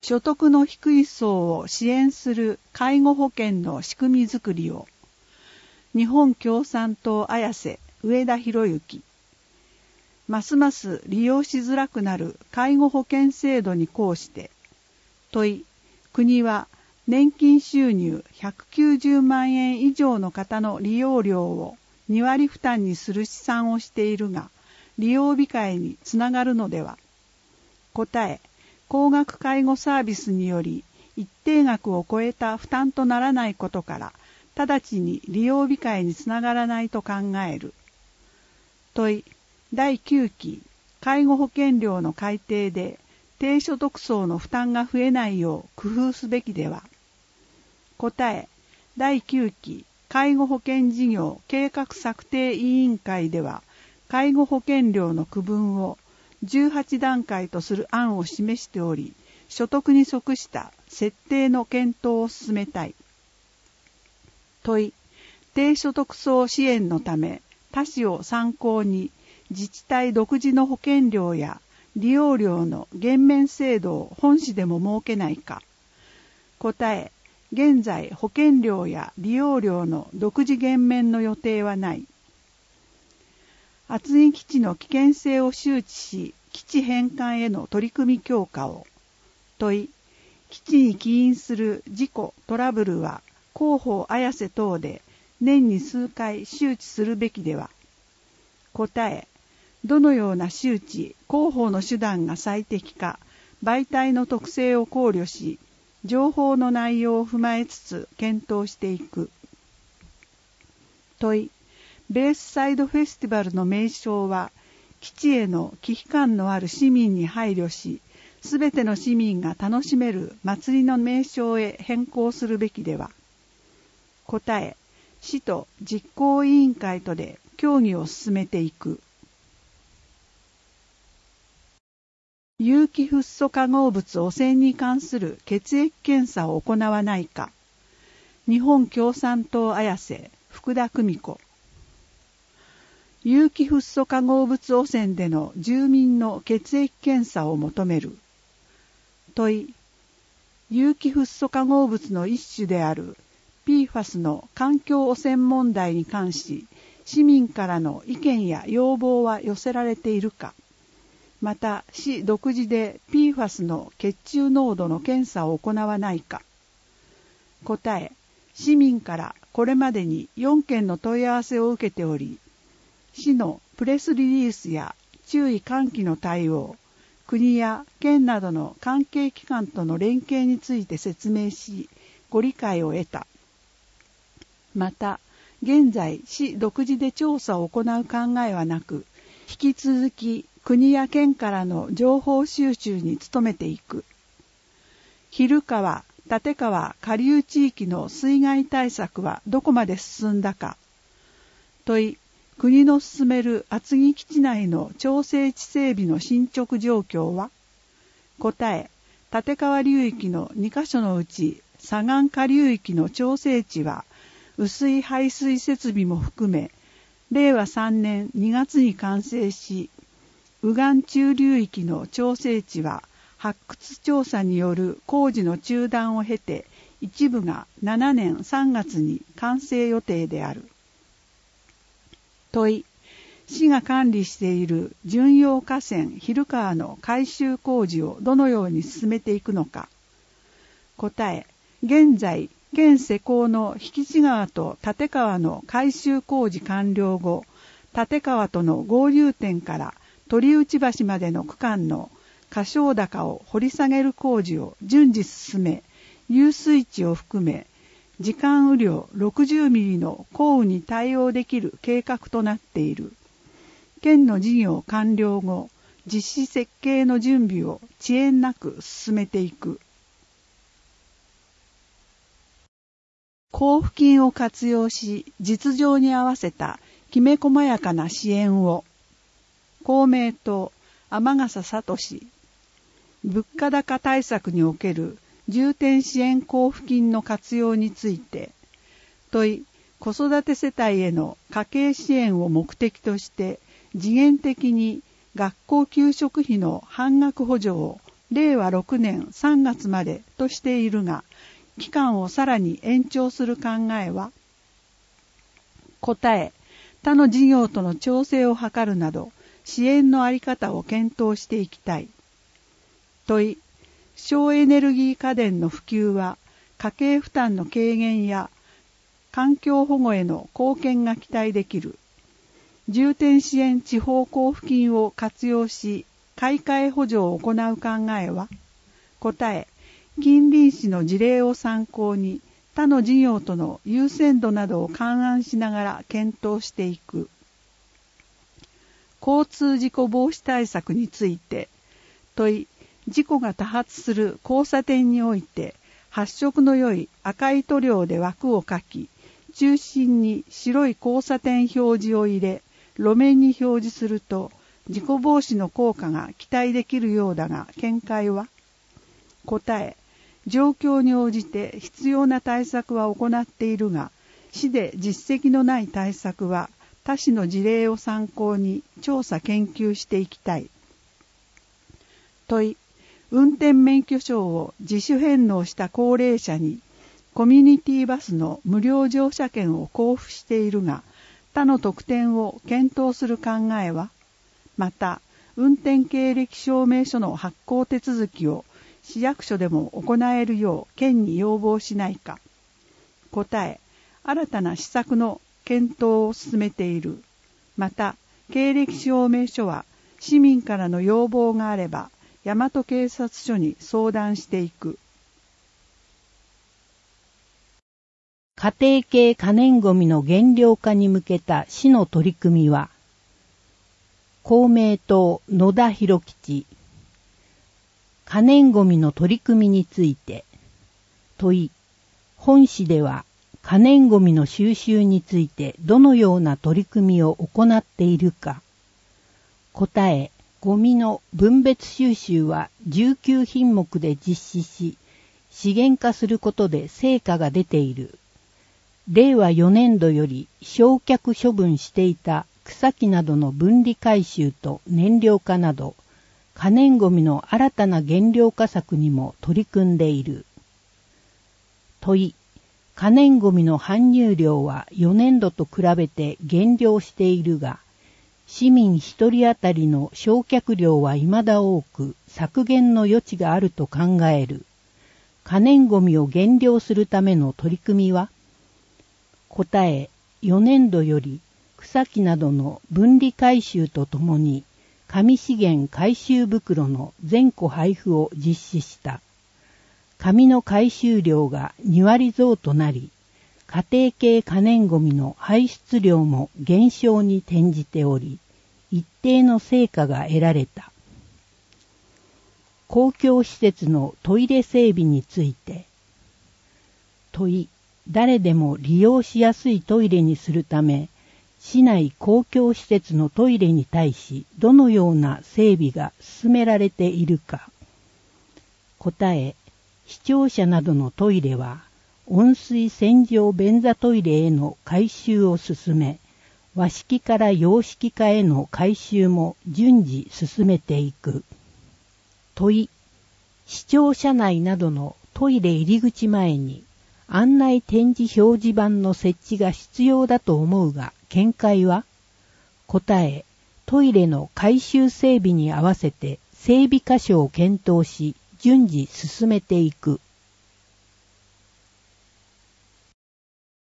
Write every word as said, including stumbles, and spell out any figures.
所得の低い層を支援する介護保険の仕組みづくりを。日本共産党綾瀬上田博之。ますます利用しづらくなる介護保険制度に抗して問い、国は年金収入ひゃくきゅうじゅうまんえん以上の方の利用料をにわり負担にする試算をしているが、利用控えにつながるのでは。答え、高額介護サービスにより一定額を超えた負担とならないことから、直ちに利用控えにつながらないと考える。問い、だいきゅうき介護保険料の改定で低所得層の負担が増えないよう工夫すべきでは。答え、だいきゅうき介護保険事業計画策定委員会では、介護保険料の区分をじゅうはちだんかいとする案を示しており、所得に即した設定の検討を進めたい。問い、低所得層支援のため、他市を参考に自治体独自の保険料や利用料の減免制度を本市でも設けないか。答え、現在保険料や利用料の独自減免の予定はない。厚木基地の危険性を周知し、基地返還への取り組み強化を。問い、基地に起因する事故・トラブルは広報綾瀬等で年に数回周知するべきでは。答え、どのような周知・広報の手段が最適か、媒体の特性を考慮し、情報の内容を踏まえつつ検討していく。問い、ベースサイドフェスティバルの名称は、基地への危機感のある市民に配慮し、すべての市民が楽しめる祭りの名称へ変更するべきでは。答え、市と実行委員会とで協議を進めていく。有機フッ素化合物汚染に関する血液検査を行わないか。日本共産党綾瀬福田久美子。有機フッ素化合物汚染での住民の血液検査を求める。問い、有機フッ素化合物の一種である ピーファス の環境汚染問題に関し、市民からの意見や要望は寄せられているか。また、市独自で ピーファス の血中濃度の検査を行わないか。答え、市民からこれまでによんけんの問い合わせを受けており、市のプレスリリースや注意喚起の対応、国や県などの関係機関との連携について説明し、ご理解を得た。また、現在、市独自で調査を行う考えはなく、引き続き国や県からの情報収集に努めていく。蛭川、立川下流地域の水害対策はどこまで進んだか。問い、国の進める厚木基地内の調整池整備の進捗状況は。答え、立川流域のにかしょのうち左岸下流域の調整池は雨水排水設備も含めれいわさんねんにがつに完成し、右岸中流域の調整池は発掘調査による工事の中断を経て一部がしちねんさんがつに完成予定である。問い、市が管理している巡洋河川蛭川の改修工事をどのように進めていくのか。答え、現在、県施工の引地川と立川の改修工事完了後、立川との合流点から鳥内橋までの区間の河晶高を掘り下げる工事を順次進め、遊水池を含め、時間雨量ろくじゅうミリの降雨に対応できる計画となっている。県の事業完了後、実施設計の準備を遅延なく進めていく。交付金を活用し、実情に合わせたきめ細やかな支援を。公明党、天笠聡。物価高対策における重点支援交付金の活用について、問い、子育て世帯への家計支援を目的として、時限的に学校給食費の半額補助をれいわろくねんさんがつまでとしているが、期間をさらに延長する考えは？答え、他の事業との調整を図るなど、支援のあり方を検討していきたい。問い、省エネルギー家電の普及は、家計負担の軽減や環境保護への貢献が期待できる。重点支援地方交付金を活用し、買い替え補助を行う考えは？答え、近隣市の事例を参考に、他の事業との優先度などを勘案しながら検討していく。交通事故防止対策について、問い、事故が多発する交差点において、発色の良い赤い塗料で枠を描き、中心に白い交差点表示を入れ、路面に表示すると、事故防止の効果が期待できるようだが、見解は？答え、状況に応じて必要な対策は行っているが、市で実績のない対策は他市の事例を参考に調査研究していきたい。問い、運転免許証を自主返納した高齢者にコミュニティバスの無料乗車券を交付しているが、他の特典を検討する考えは？また、運転経歴証明書の発行手続きを市役所でも行えるよう県に要望しないか。答え、新たな施策の検討を進めている。また、経歴証明書は市民からの要望があれば、大和警察署に相談していく。 家庭系可燃ごみの減量化に向けた市の取り組みは、公明党野田博吉。可燃ごみの取り組みについて、問い、本市では可燃ごみの収集についてどのような取り組みを行っているか。答え、ごみの分別収集はじゅうきゅうひんもくで実施し、資源化することで成果が出ている。れいわよねんどより焼却処分していた草木などの分離回収と燃料化など、可燃ごみの新たな減量化策にも取り組んでいる。問い、可燃ごみの搬入量はよねんどと比べて減量しているが、市民一人当たりの焼却量は未だ多く削減の余地があると考える。可燃ごみを減量するための取り組みは？答え、よねんどより草木などの分離回収とともに紙資源回収袋の全戸配布を実施した。紙の回収量がにわり増となり、家庭系可燃ごみの排出量も減少に転じており、一定の成果が得られた。公共施設のトイレ整備について、問い、誰でも利用しやすいトイレにするため、市内公共施設のトイレに対しどのような整備が進められているか。答え、市庁舎などのトイレは温水洗浄便座トイレへの改修を進め、和式から洋式化への改修も順次進めていく。問い、市庁舎内などのトイレ入り口前に案内展示表示板の設置が必要だと思うが、見解は？答え、トイレの改修整備に合わせて整備箇所を検討し、順次進めていく。